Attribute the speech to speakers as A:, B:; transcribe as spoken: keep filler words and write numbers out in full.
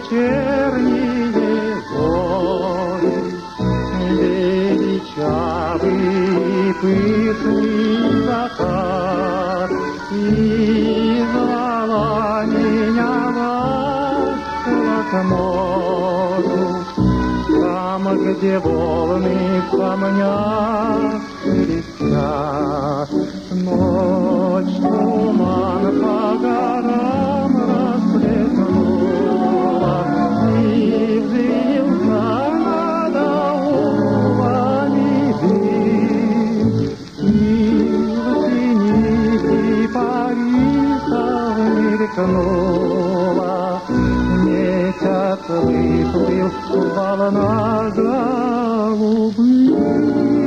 A: вечерние горы, величавый пышный закат, и звала меня ласково к морю, там, где волны в камнях блестят. Ночь туман по горам расплеснула, и взвился над аулами дым, и в синих кипарисах мелькнула. Месяц выплыл в волнах голубых.